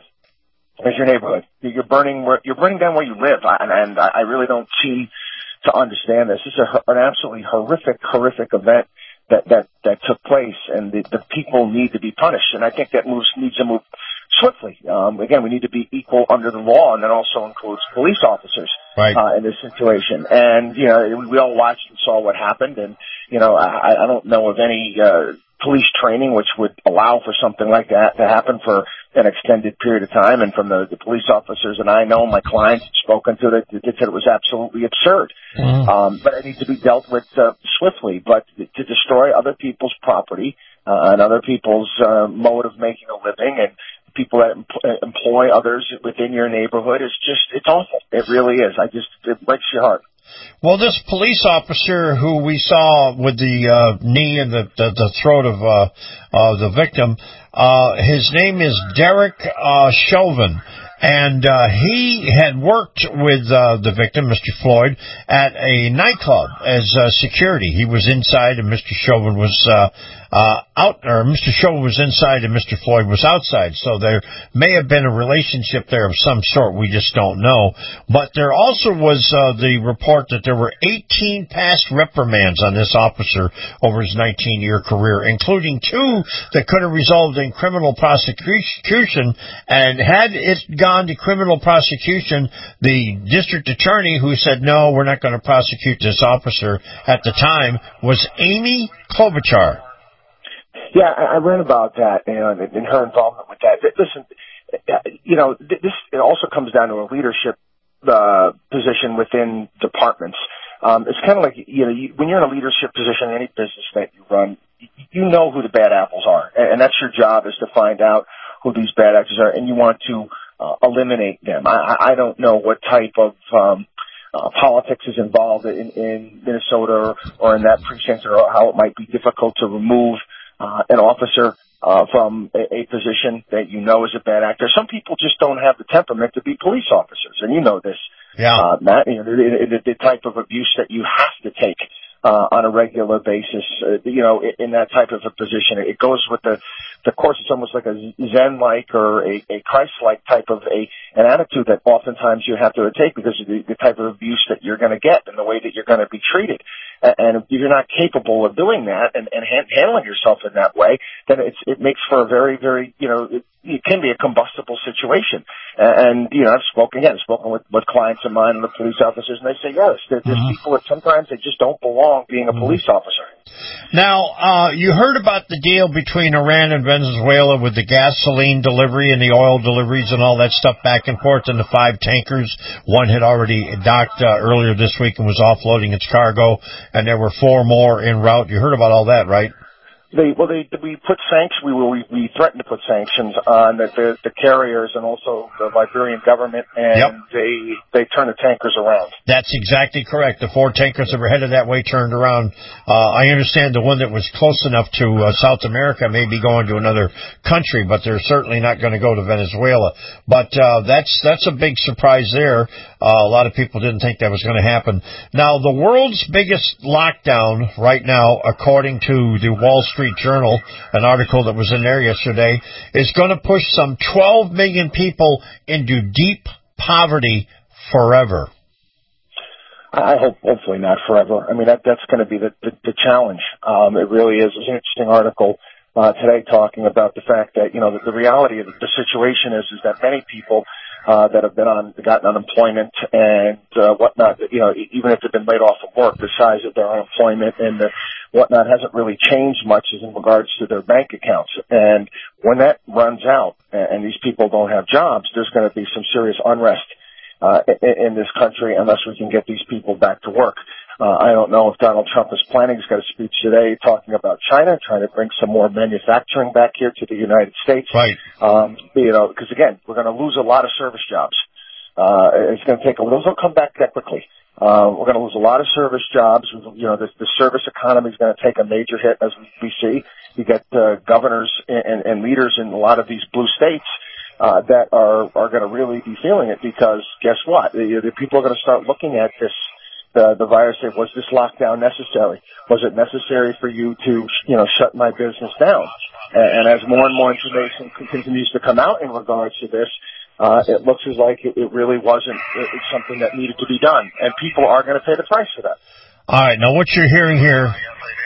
is your neighborhood. You're burning where, you're burning down where you live, and, and I really don't seem to understand this. This is a, an absolutely horrific, horrific event that that that took place, and the, the people need to be punished. And I think that moves needs to move swiftly. Um, again, we need to be equal under the law, and that also includes police officers right. uh, in this situation. And you know, we all watched and saw what happened, and you know, I, I don't know of any uh, police training which would allow for something like that to happen for an extended period of time. And from the, the police officers and I know, my clients have spoken to it, they said it was absolutely absurd. Mm. Um, but it needs to be dealt with uh, swiftly. But to destroy other people's property uh, and other people's uh, mode of making a living and people that em- employ others within your neighborhood is just, it's awful. It really is. I just, it breaks your heart. Well, this police officer who we saw with the uh, knee in the, the, the throat of uh, uh, the victim, uh, his name is Derek uh, Chauvin. And uh, he had worked with uh, the victim, Mister Floyd, at a nightclub as uh, security. He was inside, and Mister Chauvin was uh, uh, out, or Mister Chauvin was inside, and Mister Floyd was outside. So there may have been a relationship there of some sort. We just don't know. But there also was uh, the report that there were eighteen past reprimands on this officer over his nineteen-year career, including two that could have resulted in criminal prosecution. And had it gone to criminal prosecution, the district attorney who said, no, we're not going to prosecute this officer at the time was Amy Klobuchar. Yeah, I read about that and, and her involvement with that. Listen, you know, this it also comes down to a leadership uh, position within departments. Um, it's kind of like, you know, you, when you're in a leadership position in any business that you run, you know who the bad apples are, and, and that's your job, is to find out who these bad actors are, and you want to uh, eliminate them. I, I don't know what type of um, uh, politics is involved in, in Minnesota or, or in that precinct, or how it might be difficult to remove uh, an officer uh, from a, a position that you know is a bad actor. Some people just don't have the temperament to be police officers, and you know this, yeah. uh, Matt. You know, the, the, the type of abuse that you have to take uh, on a regular basis, uh, you know, in, in that type of a position. It goes with the, the course. It's almost like a Zen-like or a, a Christ-like type of a an attitude that oftentimes you have to take because of the, the type of abuse that you're going to get and the way that you're going to be treated. And if you're not capable of doing that and, and handling yourself in that way, then it's, it makes for a very, very, you know, it, it can be a combustible situation. And, you know, I've spoken, again, I've spoken with, with clients of mine and the police officers, and they say, yes, there, there's mm-hmm. people that sometimes they just don't belong being a police officer. Now, uh, you heard about the deal between Iran and Venezuela with the gasoline delivery and the oil deliveries and all that stuff back and forth in the five tankers. One had already docked uh, earlier this week and was offloading its cargo, and there were four more en route. You heard about all that, right? They, well, they, we put sanctions. We, we we threatened to put sanctions on the, the, the carriers and also the Liberian government, and yep. they they turned the tankers around. That's exactly correct. The four tankers that were headed that way turned around. Uh, I understand the one that was close enough to uh, South America may be going to another country, but they're certainly not going to go to Venezuela. But uh, that's that's a big surprise there. Uh, a lot of people didn't think that was going to happen. Now, the world's biggest lockdown right now, according to the Wall Street Journal, an article that was in there yesterday, is going to push some twelve million people into deep poverty forever. I hope, hopefully not forever. I mean, that that's going to be the, the, the challenge. Um, it really is. It's an interesting article uh, today talking about the fact that, you know, the, the reality of the situation is, is that many people Uh, that have been on, gotten unemployment and uh, whatnot, you know, even if they've been laid off of work, the size of their unemployment and the whatnot hasn't really changed much as in regards to their bank accounts. And when that runs out and these people don't have jobs, there's going to be some serious unrest uh, in, in this country unless we can get these people back to work. Uh, I don't know if Donald Trump is planning. He's got a speech today talking about China, trying to bring some more manufacturing back here to the United States. Right. Um, you know, because again, we're going to lose a lot of service jobs. Uh, it's going to take a, those don't come back that quickly. Uh, we're going to lose a lot of service jobs. You know, the, the service economy is going to take a major hit, as we see. You get uh, governors and, and, and leaders in a lot of these blue states uh, that are are going to really be feeling it because guess what? The, the people are going to start looking at this. The, the virus said, was this lockdown necessary? Was it necessary for you to, you know, shut my business down? And, and as more and more information continues to come out in regards to this, uh, it looks as like it, it really wasn't it, it's something that needed to be done. And people are going to pay the price for that. All right. Now, what you're hearing here.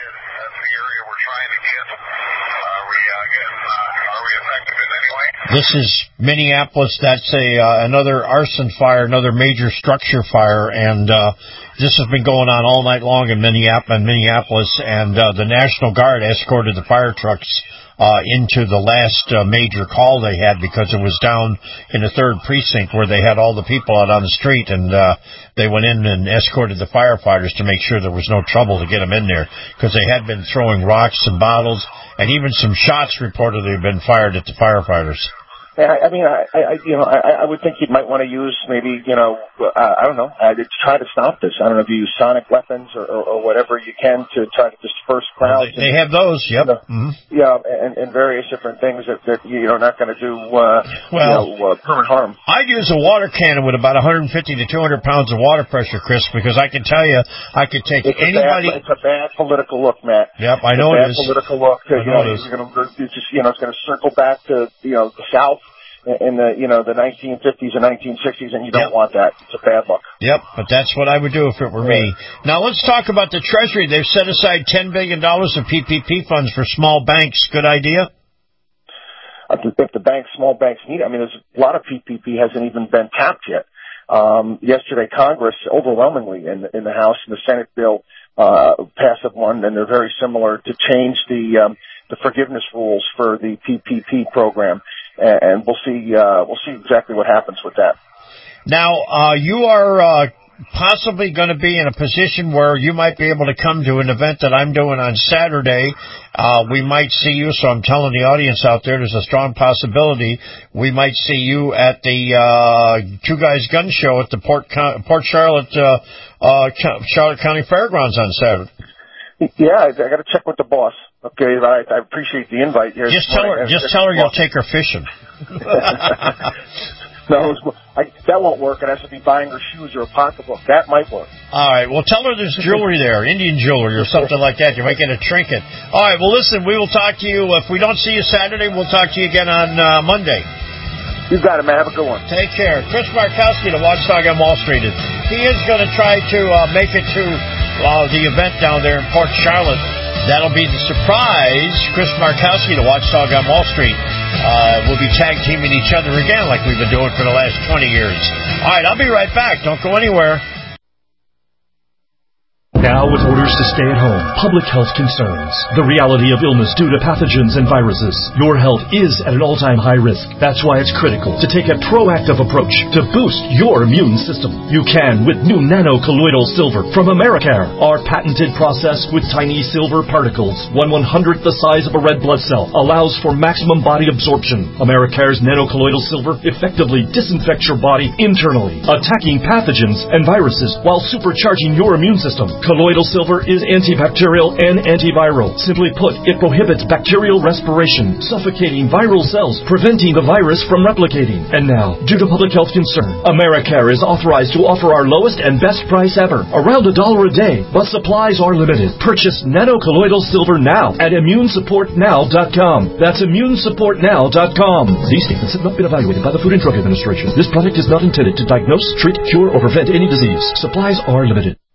This is Minneapolis. That's a uh, another arson fire, another major structure fire, and uh, this has been going on all night long in Minneapolis. And uh, the National Guard escorted the fire trucks uh, into the last uh, major call they had because it was down in the third precinct where they had all the people out on the street, and uh, they went in and escorted the firefighters to make sure there was no trouble to get them in there because they had been throwing rocks and bottles, and even some shots reportedly have been fired at the firefighters. I, I mean, I, I, you know, I, I would think you might want to use maybe, you know, uh, I don't know, uh, to try to stop this. I don't know if you use sonic weapons or, or, or whatever you can to try to disperse crowds. Well, they, they have those, yep. You know, mm-hmm. Yeah, and, and various different things that, that you're not going to do, uh, well, you know, uh, permanent harm. I'd use a water cannon with about one hundred fifty to two hundred pounds of water pressure, Chris, because I can tell you, I could take it's anybody. A bad, it's a bad political look, Matt. Yep, I it's know a it bad is. Political look. I you know know, it is. You're going to, it's just, you know, it's going to circle back to, you know, the South. In the, you know, the nineteen fifties and nineteen sixties, and you don't yep. want that. It's a bad look. Yep, but that's what I would do if it were me. Now, let's talk about the Treasury. They've set aside ten billion dollars of P P P funds for small banks. Good idea? If the banks, small banks need it. I mean, there's a lot of P P P hasn't even been tapped yet. Um, yesterday, Congress, overwhelmingly in the, in the House and the Senate bill, uh, passed one, and they're very similar, to change the, um, the forgiveness rules for the P P P program. And we'll see. Uh, we'll see exactly what happens with that. Now, uh, you are uh, possibly going to be in a position where you might be able to come to an event that I'm doing on Saturday. Uh, we might see you. So I'm telling the audience out there, there's a strong possibility we might see you at the uh, Two Guys Gun Show at the Port Port Charlotte uh, uh, Charlotte County Fairgrounds on Saturday. Yeah, I, I got to check with the boss. Okay, I, I appreciate the invite here. Just tell her, just tell her you'll take her fishing. No, I, that won't work. It has to be buying her shoes or a pocketbook. That might work. All right. Well, tell her there's jewelry there, Indian jewelry or something like that. You might get a trinket. All right. Well, listen, we will talk to you. If we don't see you Saturday, we'll talk to you again on uh, Monday. You got it, man. Have a good one. Take care. Chris Markowski, the Watchdog on Wall Street. He is going to try to uh, make it to uh, the event down there in Port Charlotte. That'll be the surprise. Chris Markowski, the Watchdog on Wall Street, uh, will be tag teaming each other again like we've been doing for the last twenty years. All right, I'll be right back. Don't go anywhere. Now with orders to stay at home, public health concerns, the reality of illness due to pathogens and viruses, your health is at an all-time high risk. That's why it's critical to take a proactive approach to boost your immune system. You can with new nano-colloidal silver from Americare. Our patented process with tiny silver particles, one one-hundredth the size of a red blood cell, allows for maximum body absorption. Americare's nano-colloidal silver effectively disinfects your body internally, attacking pathogens and viruses while supercharging your immune system. Colloidal silver is antibacterial and antiviral. Simply put, it prohibits bacterial respiration, suffocating viral cells, preventing the virus from replicating. And now, due to public health concern, Americare is authorized to offer our lowest and best price ever, around a dollar a day, but supplies are limited. Purchase nanocolloidal silver now at immune support now dot com. That's immune support now dot com. These statements have not been evaluated by the Food and Drug Administration. This product is not intended to diagnose, treat, cure, or prevent any disease. Supplies are limited.